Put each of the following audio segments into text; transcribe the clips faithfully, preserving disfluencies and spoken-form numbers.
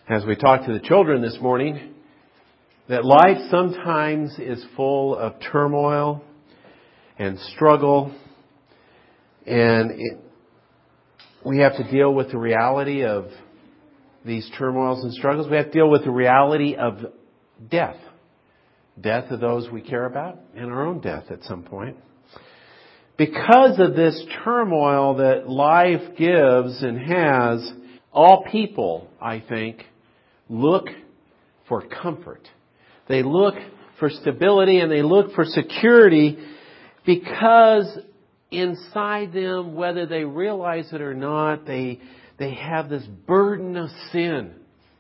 as we talked to the children this morning, that life sometimes is full of turmoil and struggle, and it, we have to deal with the reality of these turmoils and struggles. We have to deal with the reality of death. Death of those we care about, and our own death at some point. Because of this turmoil that life gives and has, all people, I think, look for comfort. They look for stability and they look for security because inside them, whether they realize it or not, they, they have this burden of sin.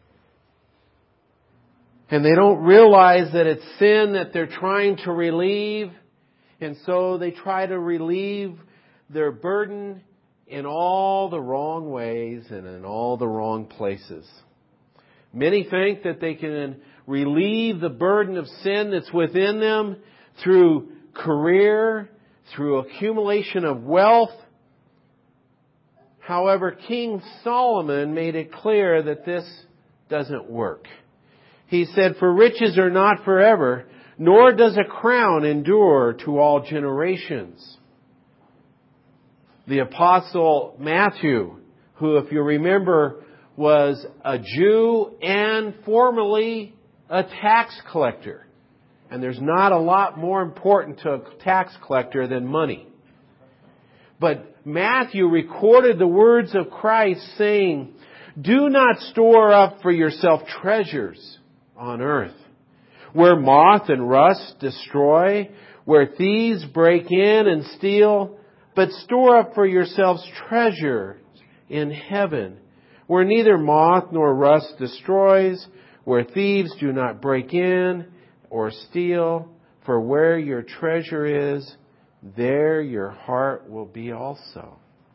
And they don't realize that it's sin that they're trying to relieve. And so they try to relieve their burden in all the wrong ways and in all the wrong places. Many think that they can relieve the burden of sin that's within them through career, through accumulation of wealth. However, King Solomon made it clear that this doesn't work. He said, "For riches are not forever, nor does a crown endure to all generations." The Apostle Matthew, who, if you remember, was a Jew and formerly a tax collector. And there's not a lot more important to a tax collector than money. But Matthew recorded the words of Christ saying, "Do not store up for yourself treasures on earth, where moth and rust destroy, where thieves break in and steal, but store up for yourselves treasure in heaven, where neither moth nor rust destroys, where thieves do not break in or steal. For where your treasure is, there your heart will be also."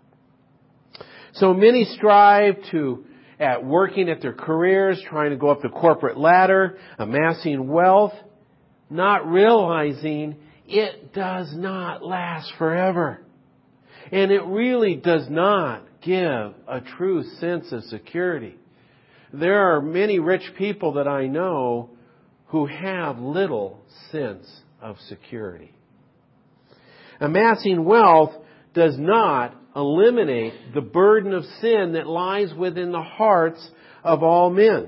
So many strive to, at working at their careers, trying to go up the corporate ladder, amassing wealth, not realizing it does not last forever. And it really does not give a true sense of security. There are many rich people that I know who have little sense of security. Amassing wealth does not eliminate the burden of sin that lies within the hearts of all men.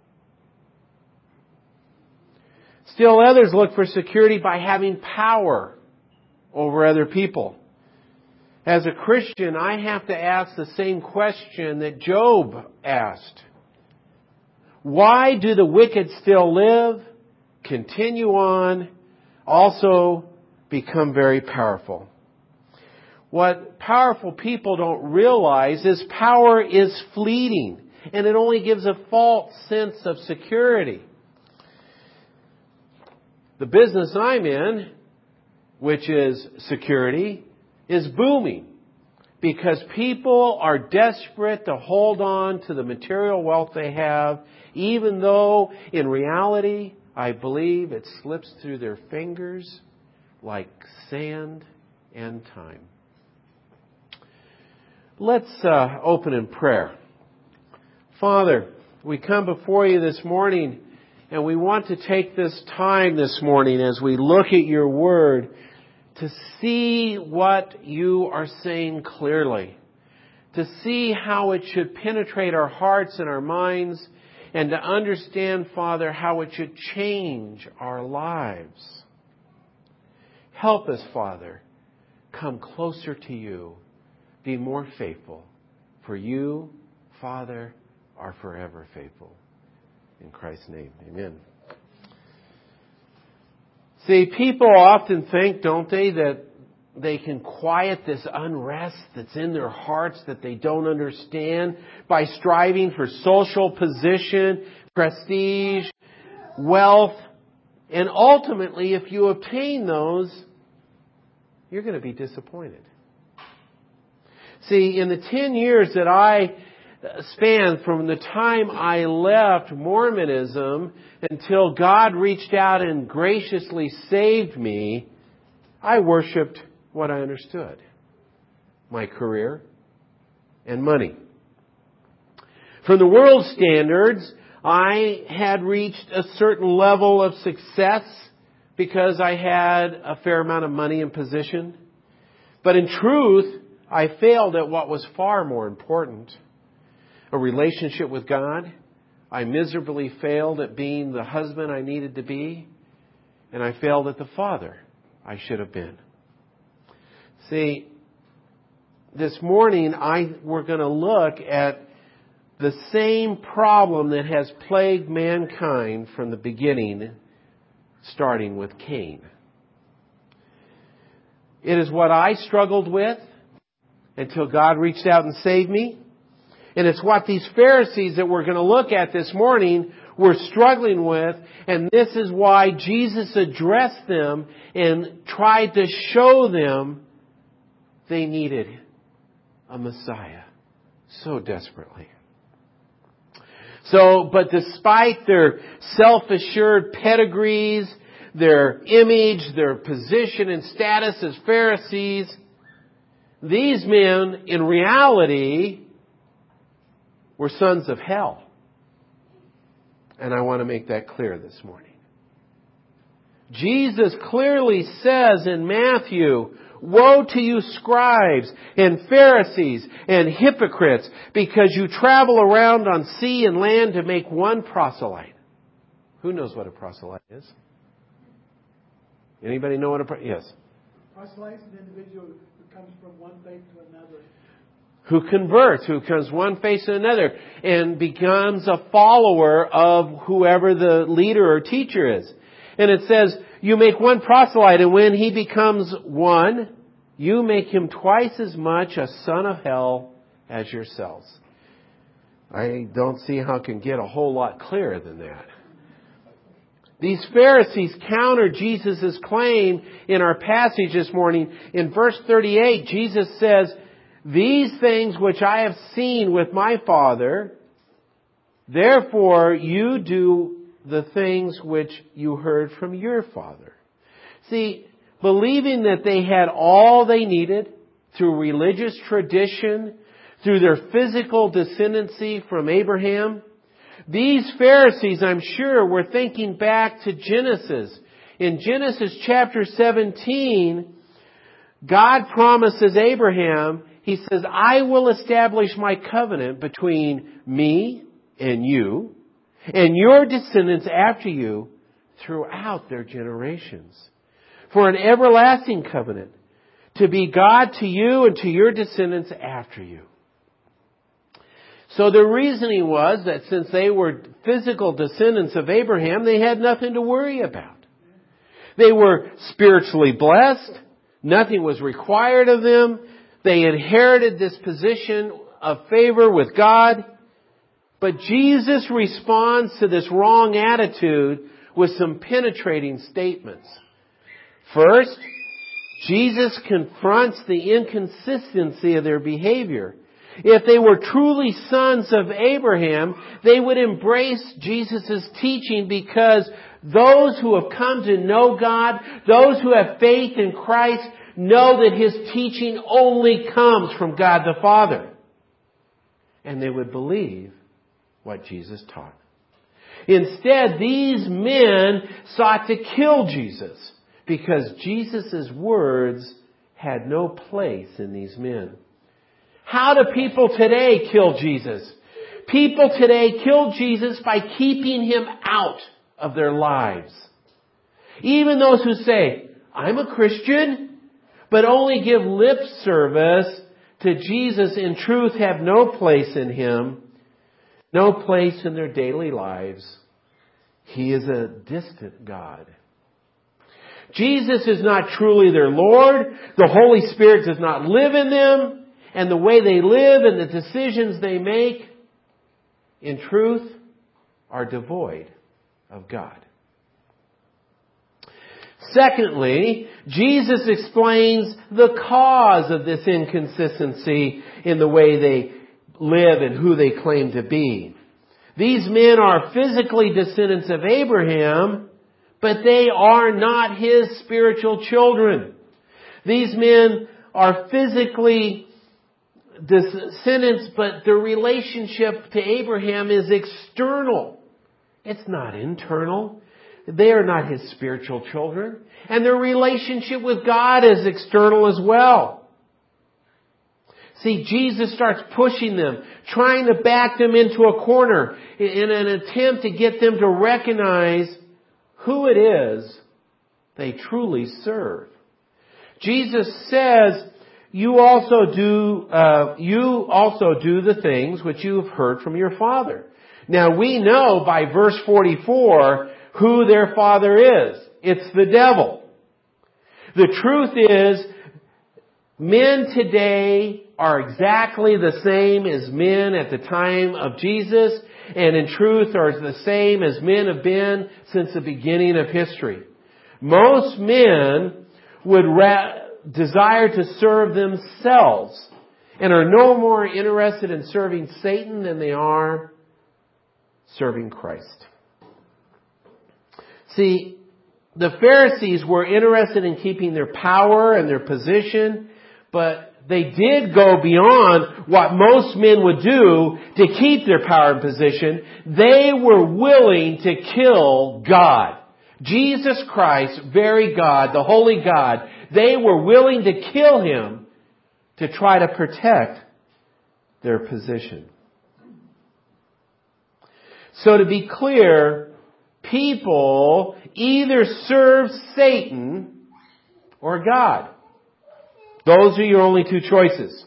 Still others look for security by having power over other people. As a Christian, I have to ask the same question that Job asked. Why do the wicked still live, continue on, also become very powerful? What powerful people don't realize is power is fleeting, and it only gives a false sense of security. The business I'm in, which is security, is booming because people are desperate to hold on to the material wealth they have, even though in reality, I believe it slips through their fingers like sand and time. Let's uh, open in prayer. Father, we come before you this morning, and we want to take this time this morning as we look at your word to see what you are saying clearly, to see how it should penetrate our hearts and our minds, and to understand, Father, how it should change our lives. Help us, Father, come closer to you, be more faithful, for you, Father, are forever faithful. In Christ's name, amen. See, people often think, don't they, that they can quiet this unrest that's in their hearts that they don't understand by striving for social position, prestige, wealth. And ultimately, if you obtain those, you're going to be disappointed. See, in the ten years that I spanned from the time I left Mormonism until God reached out and graciously saved me, I worshipped what I understood. My career and money. From the world's standards, I had reached a certain level of success because I had a fair amount of money and position. But in truth, I failed at what was far more important, a relationship with God. I miserably failed at being the husband I needed to be, and I failed at the father I should have been. See, this morning I we're going to look at the same problem that has plagued mankind from the beginning, starting with Cain. It is what I struggled with until God reached out and saved me. And it's what these Pharisees that we're going to look at this morning were struggling with. And this is why Jesus addressed them and tried to show them they needed a Messiah so desperately. So, but despite their self-assured pedigrees, their image, their position and status as Pharisees, these men, in reality, were sons of hell. And I want to make that clear this morning. Jesus clearly says in Matthew, "Woe to you scribes and Pharisees and hypocrites, because you travel around on sea and land to make one proselyte." Who knows what a proselyte is? Anybody know what a proselyte is? Yes. Proselyte is an individual who comes from one faith to another. Who converts, who comes one faith to another and becomes a follower of whoever the leader or teacher is. And it says, you make one proselyte, and when he becomes one, you make him twice as much a son of hell as yourselves. I don't see how it can get a whole lot clearer than that. These Pharisees countered Jesus' claim in our passage this morning. In verse thirty-eight, Jesus says, "These things which I have seen with my Father, therefore you do the things which you heard from your father." See, believing that they had all they needed through religious tradition, through their physical descendancy from Abraham, these Pharisees, I'm sure, were thinking back to Genesis. In Genesis chapter seventeen, God promises Abraham, He says, "I will establish my covenant between me and you and your descendants after you throughout their generations, for an everlasting covenant, to be God to you and to your descendants after you." So the reasoning was that since they were physical descendants of Abraham, they had nothing to worry about. They were spiritually blessed. Nothing was required of them. They inherited this position of favor with God. But Jesus responds to this wrong attitude with some penetrating statements. First, Jesus confronts the inconsistency of their behavior. If they were truly sons of Abraham, they would embrace Jesus' teaching, because those who have come to know God, those who have faith in Christ, know that His teaching only comes from God the Father. And they would believe what Jesus taught. Instead, these men sought to kill Jesus because Jesus' words had no place in these men. How do people today kill Jesus? People today kill Jesus by keeping Him out of their lives. Even those who say, "I'm a Christian," but only give lip service to Jesus, in truth have no place in Him, no place in their daily lives. He is a distant God. Jesus is not truly their Lord. The Holy Spirit does not live in them. And the way they live and the decisions they make, in truth, are devoid of God. Secondly, Jesus explains the cause of this inconsistency in the way they live and who they claim to be. These men are physically descendants of Abraham, but they are not his spiritual children. These men are physically descendants, but their relationship to Abraham is external. It's not internal. They are not His spiritual children. And their relationship with God is external as well. See, Jesus starts pushing them, trying to back them into a corner in an attempt to get them to recognize who it is they truly serve. Jesus says, you also do, uh, you also do the things which you have heard from your father. Now we know by verse forty-four who their father is. It's the devil. The truth is, men today are exactly the same as men at the time of Jesus, and in truth are the same as men have been since the beginning of history. Most men would ra- desire to serve themselves and are no more interested in serving Satan than they are serving Christ. See, the Pharisees were interested in keeping their power and their position, but they did go beyond what most men would do to keep their power and position. They were willing to kill God. Jesus Christ, very God, the Holy God, they were willing to kill Him to try to protect their position. So to be clear, people either serve Satan or God. Those are your only two choices.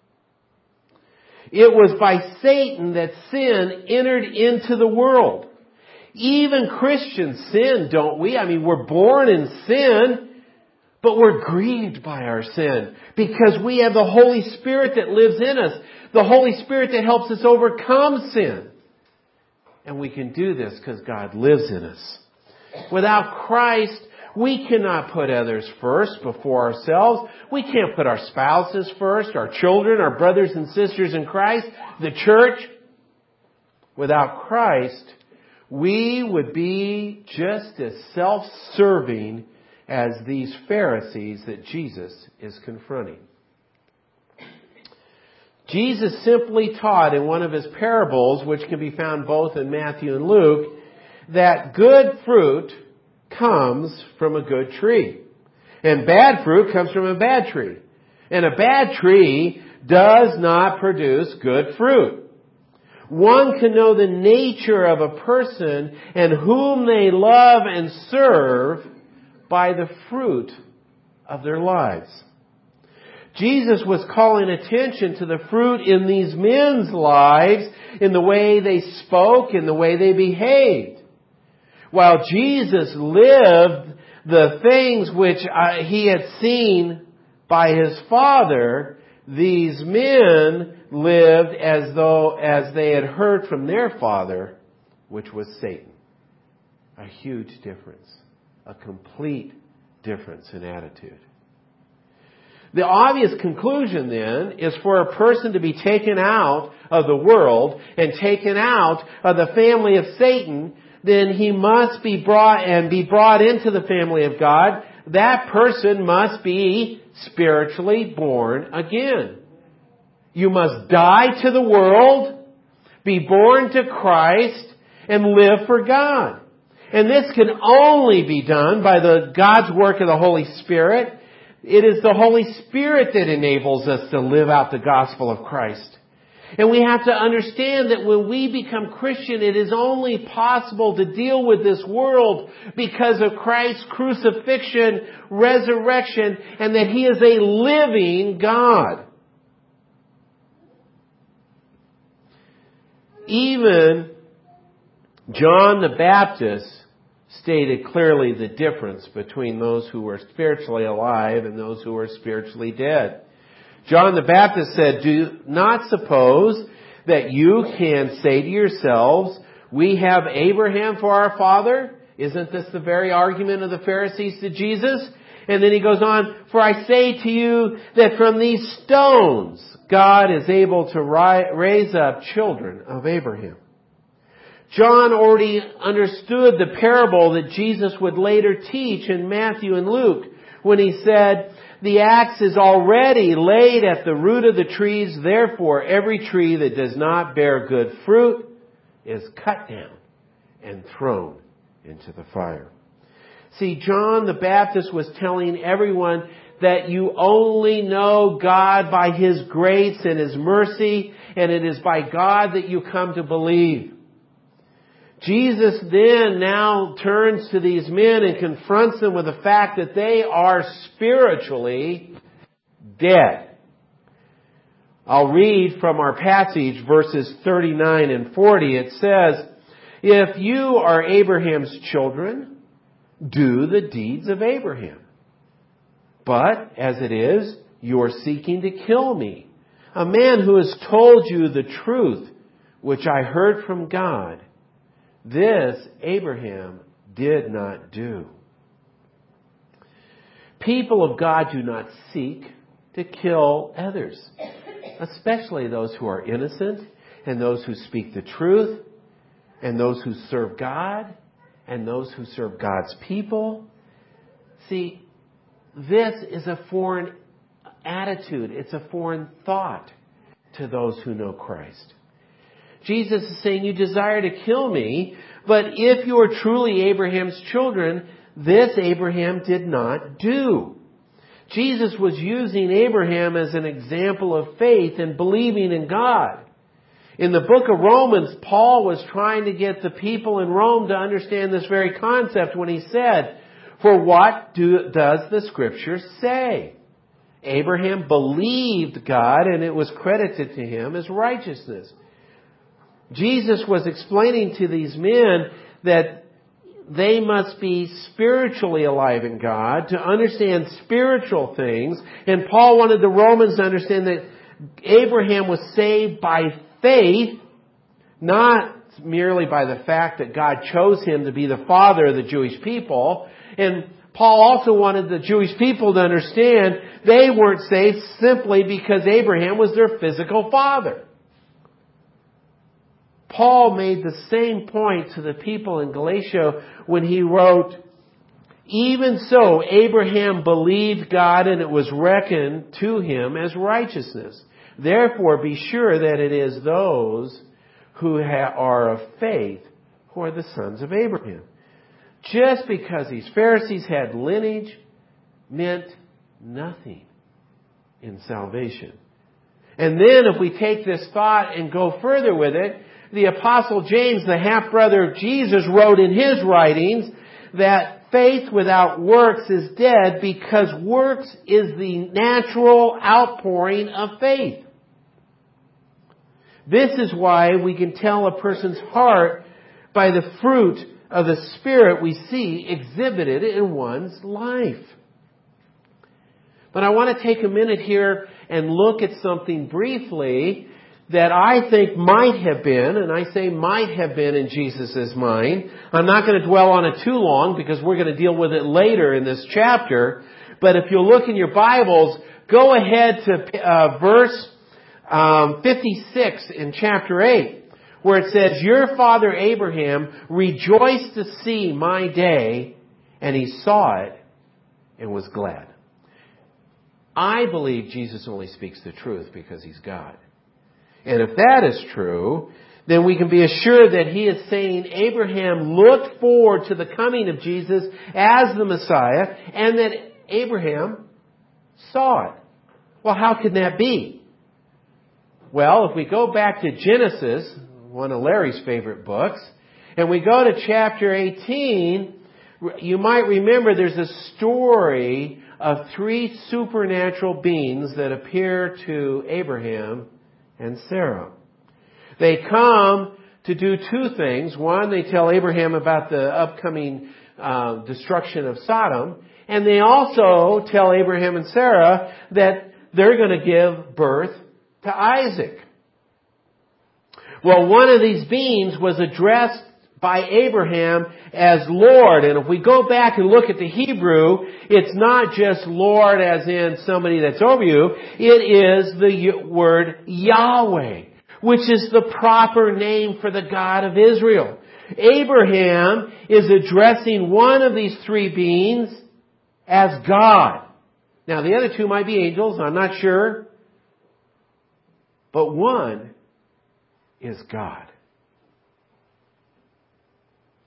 It was by Satan that sin entered into the world. Even Christians sin, don't we? I mean, we're born in sin, but we're grieved by our sin because we have the Holy Spirit that lives in us. The Holy Spirit that helps us overcome sin. And we can do this because God lives in us. Without Christ, we cannot put others first before ourselves. We can't put our spouses first, our children, our brothers and sisters in Christ, the church. Without Christ, we would be just as self-serving as these Pharisees that Jesus is confronting. Jesus simply taught in one of His parables, which can be found both in Matthew and Luke, that good fruit comes from a good tree. And bad fruit comes from a bad tree. And a bad tree does not produce good fruit. One can know the nature of a person and whom they love and serve by the fruit of their lives. Jesus was calling attention to the fruit in these men's lives, in the way they spoke, in the way they behaved. While Jesus lived the things which uh, He had seen by His Father, these men lived as though as they had heard from their father, which was Satan. A huge difference. A complete difference in attitude. The obvious conclusion then is for a person to be taken out of the world and taken out of the family of Satan, then he must be brought and be brought into the family of God. That person must be spiritually born again. You must die to the world, be born to Christ, and live for God. And this can only be done by the God's work of the Holy Spirit. It is the Holy Spirit that enables us to live out the gospel of Christ. And we have to understand that when we become Christian, it is only possible to deal with this world because of Christ's crucifixion, resurrection, and that He is a living God. Even John the Baptist stated clearly the difference between those who were spiritually alive and those who were spiritually dead. John the Baptist said, "Do not suppose that you can say to yourselves, 'We have Abraham for our father.' Isn't this the very argument of the Pharisees to Jesus?" And then he goes on, "For I say to you that from these stones God is able to ri- raise up children of Abraham." John already understood the parable that Jesus would later teach in Matthew and Luke when he said, "The axe is already laid at the root of the trees. Therefore, every tree that does not bear good fruit is cut down and thrown into the fire. See, John the Baptist was telling everyone that you only know God by His grace and His mercy, and it is by God that you come to believe. Jesus then now turns to these men and confronts them with the fact that they are spiritually dead. I'll read from our passage verses thirty-nine and forty. It says, "If you are Abraham's children, do the deeds of Abraham. But as it is, you are seeking to kill me, a man who has told you the truth, which I heard from God. This Abraham did not do." People of God do not seek to kill others, especially those who are innocent and those who speak the truth and those who serve God and those who serve God's people. See, this is a foreign attitude. It's a foreign thought to those who know Christ. Jesus is saying, you desire to kill me, but if you are truly Abraham's children, this Abraham did not do. Jesus was using Abraham as an example of faith and believing in God. In the book of Romans, Paul was trying to get the people in Rome to understand this very concept when he said, "For what do, does the Scripture say? Abraham believed God, and it was credited to him as righteousness." Jesus was explaining to these men that they must be spiritually alive in God to understand spiritual things. And Paul wanted the Romans to understand that Abraham was saved by faith, not merely by the fact that God chose him to be the father of the Jewish people. And Paul also wanted the Jewish people to understand they weren't saved simply because Abraham was their physical father. Paul made the same point to the people in Galatia when he wrote, "Even so, Abraham believed God, and it was reckoned to him as righteousness. Therefore, be sure that it is those who are of faith who are the sons of Abraham." Just because these Pharisees had lineage meant nothing in salvation. And then if we take this thought and go further with it, the Apostle James, the half-brother of Jesus, wrote in his writings that faith without works is dead because works is the natural outpouring of faith. This is why we can tell a person's heart by the fruit of the Spirit we see exhibited in one's life. But I want to take a minute here and look at something briefly that I think might have been, and I say might have been in Jesus' mind. I'm not going to dwell on it too long because we're going to deal with it later in this chapter. But if you'll look in your Bibles, go ahead to uh, verse um, fifty-six in chapter eight, where it says, "Your father Abraham rejoiced to see my day, and he saw it and was glad." I believe Jesus only speaks the truth because he's God. And if that is true, then we can be assured that he is saying Abraham looked forward to the coming of Jesus as the Messiah, and that Abraham saw it. Well, how can that be? Well, if we go back to Genesis, one of Larry's favorite books, and we go to chapter eighteen, you might remember there's a story of three supernatural beings that appear to Abraham and Sarah. They come to do two things. One, they tell Abraham about the upcoming uh, destruction of Sodom. And they also tell Abraham and Sarah that they're going to give birth to Isaac. Well, one of these beings was addressed by Abraham as Lord. And if we go back and look at the Hebrew, it's not just Lord as in somebody that's over you. It is the word Yahweh, which is the proper name for the God of Israel. Abraham is addressing one of these three beings as God. Now, the other two might be angels, I'm not sure. But one is God.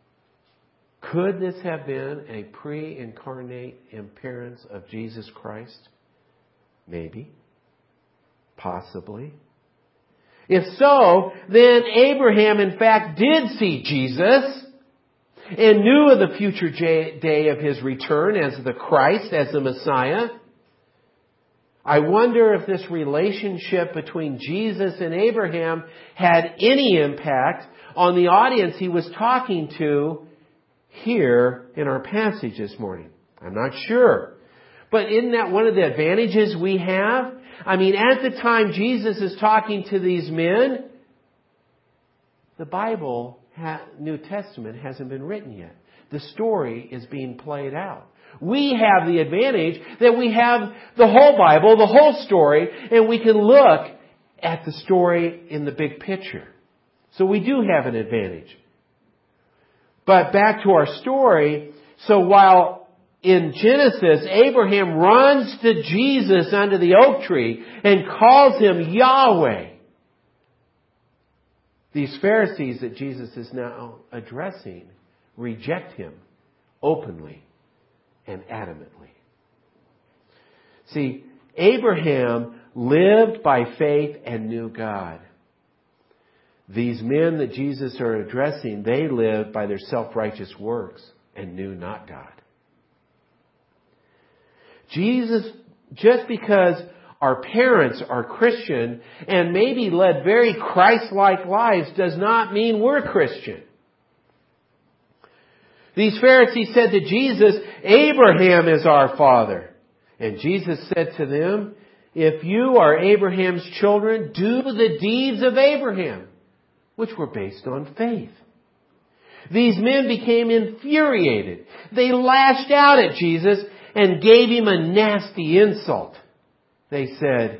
Could this have been a pre-incarnate appearance of Jesus Christ? Maybe. Possibly. If so, then Abraham in fact did see Jesus and knew of the future day of His return as the Christ, as the Messiah. I wonder if this relationship between Jesus and Abraham had any impact on the audience He was talking to here in our passage this morning. I'm not sure. But isn't that one of the advantages we have? I mean, at the time Jesus is talking to these men, the Bible, New Testament, hasn't been written yet. The story is being played out. We have the advantage that we have the whole Bible, the whole story, and we can look at the story in the big picture. So we do have an advantage. But back to our story. So while in Genesis, Abraham runs to Jesus under the oak tree and calls Him Yahweh, these Pharisees that Jesus is now addressing reject Him openly and adamantly. See, Abraham lived by faith and knew God. These men that Jesus are addressing, they lived by their self-righteous works and knew not God. Jesus, just because our parents are Christian and maybe led very Christ-like lives, does not mean we're Christian. These Pharisees said to Jesus, Abraham is our father. And Jesus said to them, if you are Abraham's children, do the deeds of Abraham, which were based on faith. These men became infuriated. They lashed out at Jesus and gave Him a nasty insult. They said,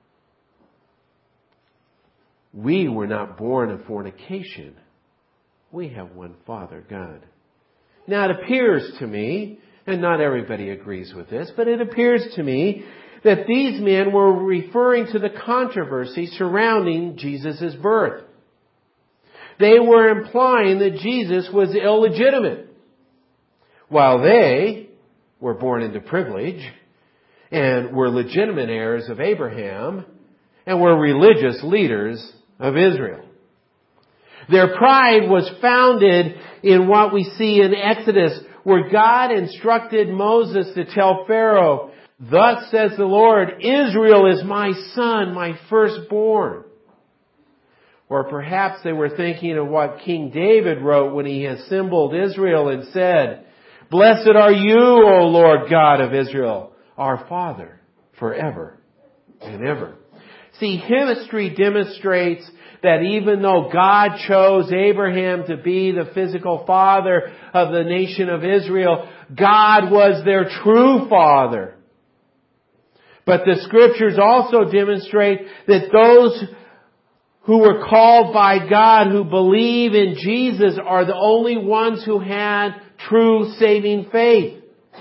we were not born of fornication. We have one Father, God. Now it appears to me, and not everybody agrees with this, but it appears to me that these men were referring to the controversy surrounding Jesus' birth. They were implying that Jesus was illegitimate, while they were born into privilege and were legitimate heirs of Abraham and were religious leaders of Israel. Their pride was founded in what we see in Exodus, where God instructed Moses to tell Pharaoh, thus says the Lord, Israel is my son, my firstborn. Or perhaps they were thinking of what King David wrote when he assembled Israel and said, blessed are you, O Lord God of Israel, our Father, forever and ever. See, history demonstrates that even though God chose Abraham to be the physical father of the nation of Israel, God was their true father. But the Scriptures also demonstrate that those who were called by God, who believe in Jesus, are the only ones who had true saving faith.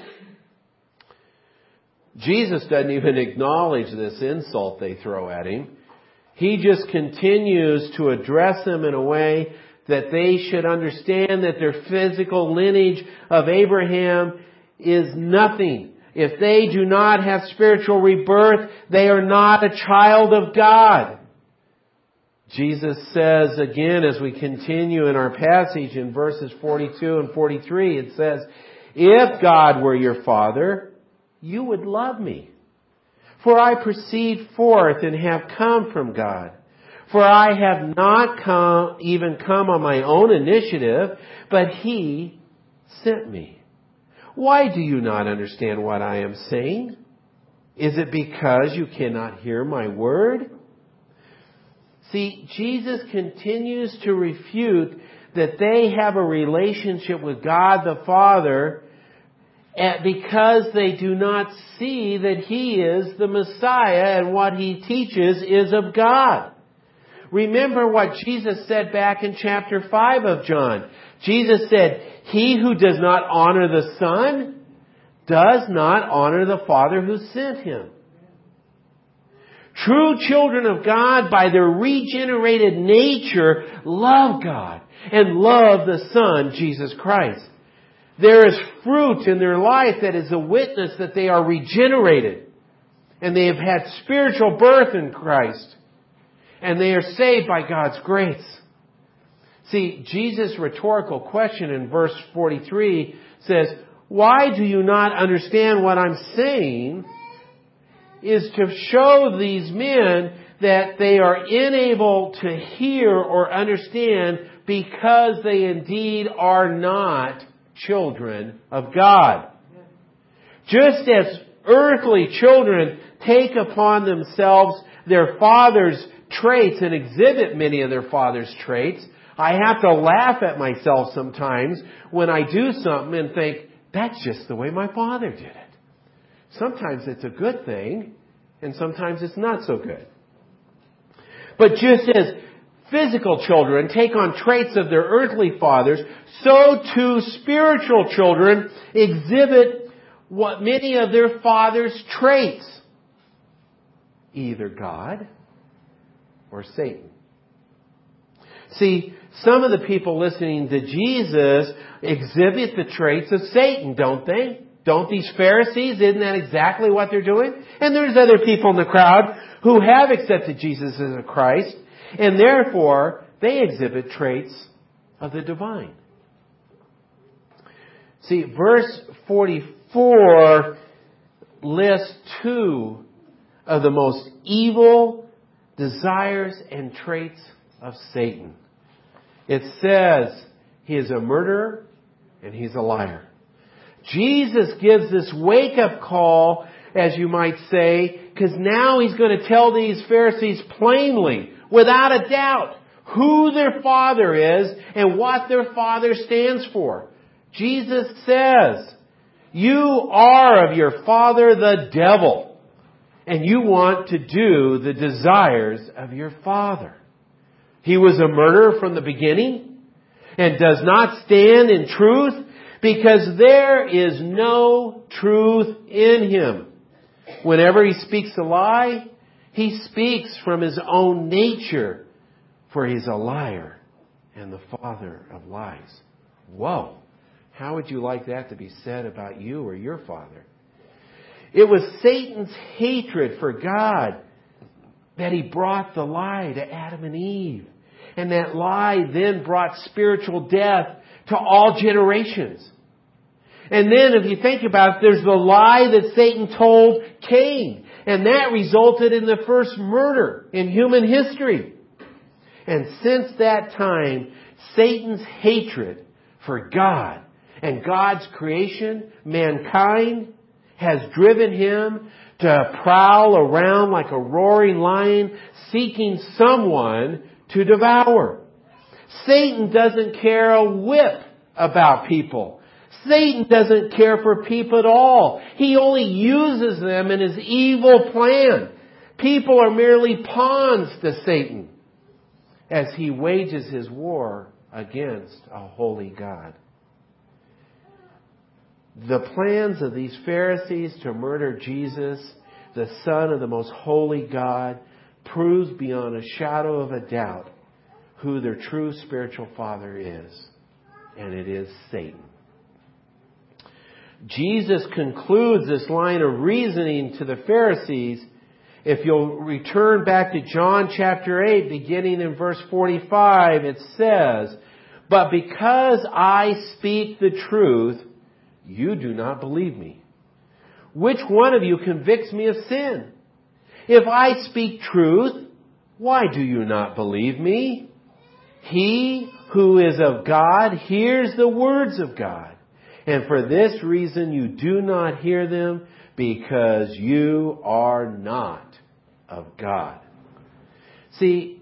Jesus doesn't even acknowledge this insult they throw at Him. He just continues to address them in a way that they should understand that their physical lineage of Abraham is nothing. If they do not have spiritual rebirth, they are not a child of God. Jesus says again, as we continue in our passage in verses forty-two and forty-three, it says, if God were your Father, you would love me. For I proceed forth and have come from God. For I have not come, even come on my own initiative, but He sent me. Why do you not understand what I am saying? Is it because you cannot hear my word? See, Jesus continues to refute that they have a relationship with God the Father because they do not see that He is the Messiah and what He teaches is of God. Remember what Jesus said back in chapter five of John. Jesus said, he who does not honor the Son does not honor the Father who sent Him. True children of God, by their regenerated nature, love God and love the Son, Jesus Christ. There is fruit in their life that is a witness that they are regenerated. And they have had spiritual birth in Christ. And they are saved by God's grace. See, Jesus' rhetorical question in verse forty-three says, why do you not understand what I'm saying? Is to show these men that they are unable to hear or understand because they indeed are not children of God. Just as earthly children take upon themselves their father's traits and exhibit many of their father's traits, I have to laugh at myself sometimes when I do something and think, that's just the way my father did it. Sometimes it's a good thing, and sometimes it's not so good. But just as physical children take on traits of their earthly fathers, so too spiritual children exhibit what many of their father's traits. Either God or Satan. See, some of the people listening to Jesus exhibit the traits of Satan, don't they? Don't these Pharisees? Isn't that exactly what they're doing? And there's other people in the crowd who have accepted Jesus as a Christ, and therefore they exhibit traits of the divine. See, verse forty-four lists two of the most evil desires and traits of Satan. It says he is a murderer and he's a liar. Jesus gives this wake-up call, as you might say, because now he's going to tell these Pharisees plainly, without a doubt, who their father is and what their father stands for. Jesus says, you are of your father the devil, and you want to do the desires of your father. He was a murderer from the beginning and does not stand in truth because there is no truth in him. Whenever he speaks a lie, he speaks from his own nature, for he's a liar and the father of lies. Whoa! How would you like that to be said about you or your father? It was Satan's hatred for God that he brought the lie to Adam and Eve. And that lie then brought spiritual death to all generations. And then if you think about it, there's the lie that Satan told Cain. And that resulted in the first murder in human history. And since that time, Satan's hatred for God and God's creation, mankind, has driven him to prowl around like a roaring lion, seeking someone to devour. Satan doesn't care a whip about people. Satan doesn't care for people at all. He only uses them in his evil plan. People are merely pawns to Satan as he wages his war against a holy God. The plans of these Pharisees to murder Jesus, the Son of the most holy God, proves beyond a shadow of a doubt who their true spiritual father is. And it is Satan. Jesus concludes this line of reasoning to the Pharisees. If you'll return back to John chapter eight, beginning in verse forty-five, it says, "But because I speak the truth, you do not believe me. Which one of you convicts me of sin? If I speak truth, why do you not believe me? He who is of God hears the words of God. And for this reason you do not hear them, because you are not of God." See,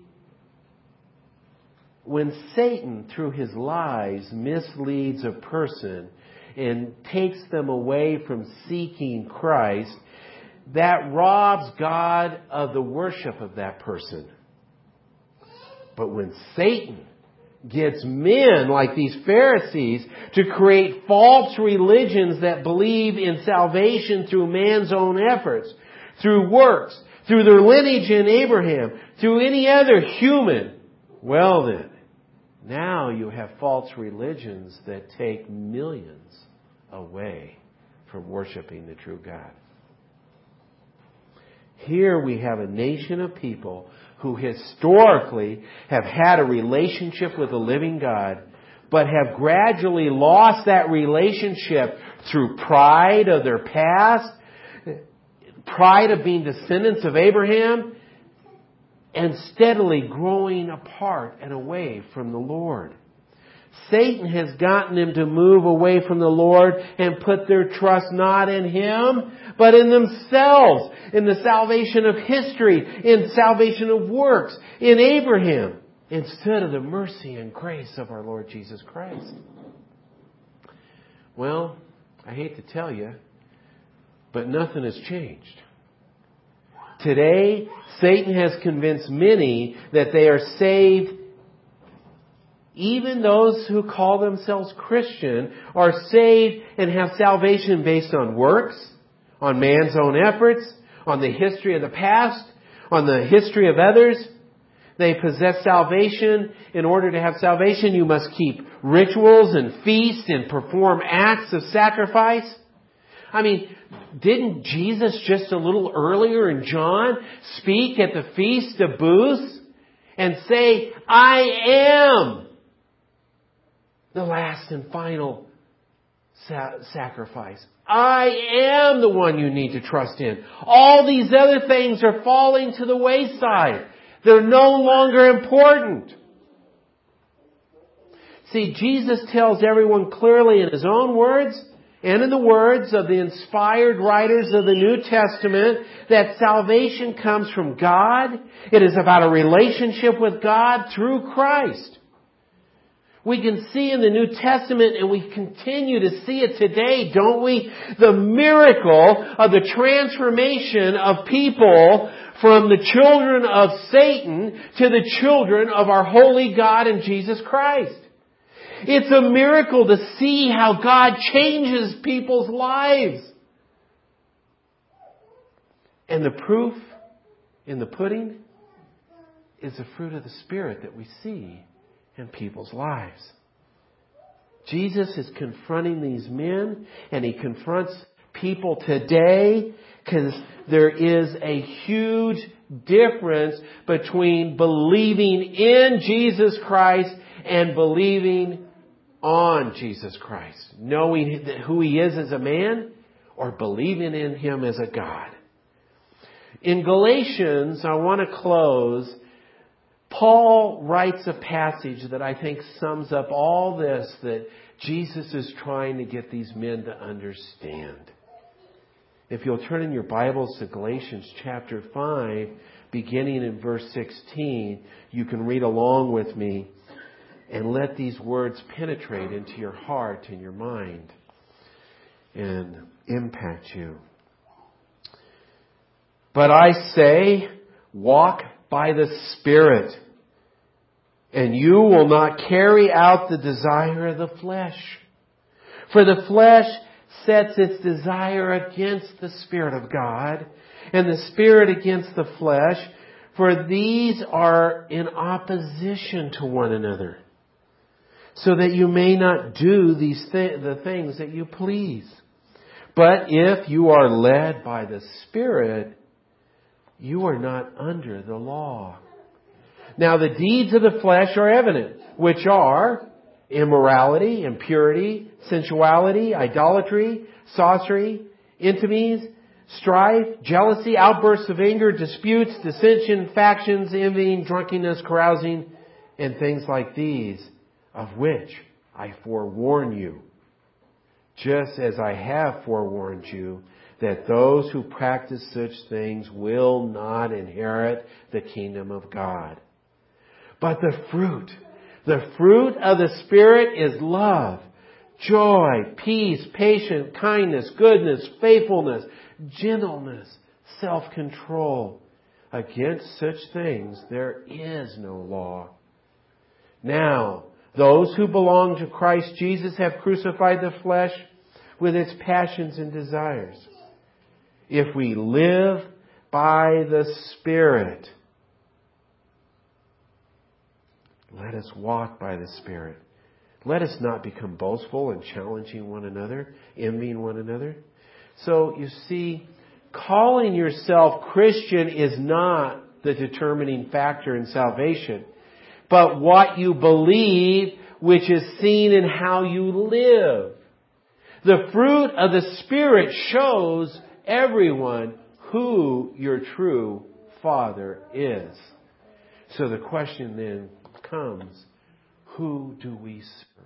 when Satan, through his lies, misleads a person and takes them away from seeking Christ, that robs God of the worship of that person. But when Satan gets men like these Pharisees to create false religions that believe in salvation through man's own efforts, through works, through their lineage in Abraham, through any other human, well then, Now you have false religions that take millions away from worshiping the true God. Here we have a nation of people who historically have had a relationship with the living God, but have gradually lost that relationship through pride of their past, pride of being descendants of Abraham, and steadily growing apart and away from the Lord. Satan has gotten them to move away from the Lord and put their trust not in Him, but in themselves, in the salvation of history, in salvation of works, in Abraham, instead of the mercy and grace of our Lord Jesus Christ. Well, I hate to tell you, but nothing has changed. Today, Satan has convinced many that they are saved. Even those who call themselves Christian are saved and have salvation based on works, on man's own efforts, on the history of the past, on the history of others. They possess salvation. In order to have salvation, you must keep rituals and feasts and perform acts of sacrifice. I mean, didn't Jesus just a little earlier in John speak at the Feast of Booths and say, I am the last and final sa- sacrifice. I am the one you need to trust in. All these other things are falling to the wayside. They're no longer important. See, Jesus tells everyone clearly in His own words and in the words of the inspired writers of the New Testament that salvation comes from God. It is about a relationship with God through Christ. We can see in the New Testament, and we continue to see it today, don't we? The miracle of the transformation of people from the children of Satan to the children of our holy God and Jesus Christ. It's a miracle to see how God changes people's lives. And the proof in the pudding is the fruit of the Spirit that we see in people's lives. Jesus is confronting these men, and He confronts people today because there is a huge difference between believing in Jesus Christ and believing on Jesus Christ. Knowing who He is as a man or believing in Him as a God. In Galatians, I want to close. Paul writes a passage that I think sums up all this that Jesus is trying to get these men to understand. If you'll turn in your Bibles to Galatians chapter five, beginning in verse sixteen, you can read along with me and let these words penetrate into your heart and your mind and impact you. But I say, walk by the Spirit, and you will not carry out the desire of the flesh. For the flesh sets its desire against the Spirit of God, and the Spirit against the flesh, for these are in opposition to one another, so that you may not do these th- the things that you please. But if you are led by the Spirit, you are not under the law. Now the deeds of the flesh are evident, which are immorality, impurity, sensuality, idolatry, sorcery, intimies, strife, jealousy, outbursts of anger, disputes, dissension, factions, envying, drunkenness, carousing, and things like these, of which I forewarn you, just as I have forewarned you, that those who practice such things will not inherit the kingdom of God. But the fruit, the fruit of the Spirit is love, joy, peace, patience, kindness, goodness, faithfulness, gentleness, self-control. Against such things there is no law. Now, those who belong to Christ Jesus have crucified the flesh with its passions and desires. If we live by the Spirit, Let us walk by the Spirit. Let us not become boastful and challenging one another, envying one another. So, you see, calling yourself Christian is not the determining factor in salvation, but what you believe, which is seen in how you live. The fruit of the Spirit shows everyone who your true Father is. So the question then comes, who do we serve?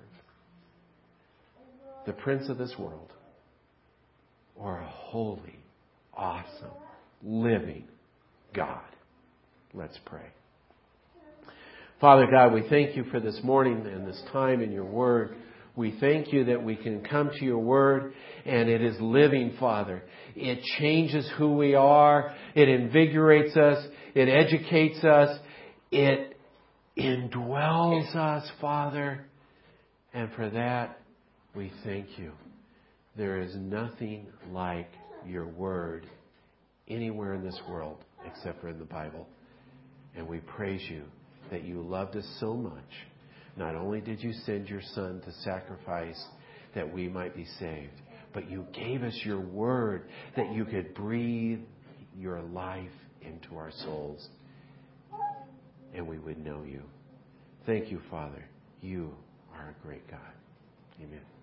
The prince of this world, or a holy, awesome, living God? Let's pray. Father God, we thank you for this morning and this time in your word. We thank you that we can come to your word and it is living, Father. It changes who we are. It invigorates us. It educates us. It indwells us, Father. And for that, we thank you. There is nothing like your word anywhere in this world except for in the Bible. And we praise you that you loved us so much. Not only did you send your Son to sacrifice that we might be saved, but you gave us your word that you could breathe your life into our souls and we would know you. Thank you, Father. You are a great God. Amen.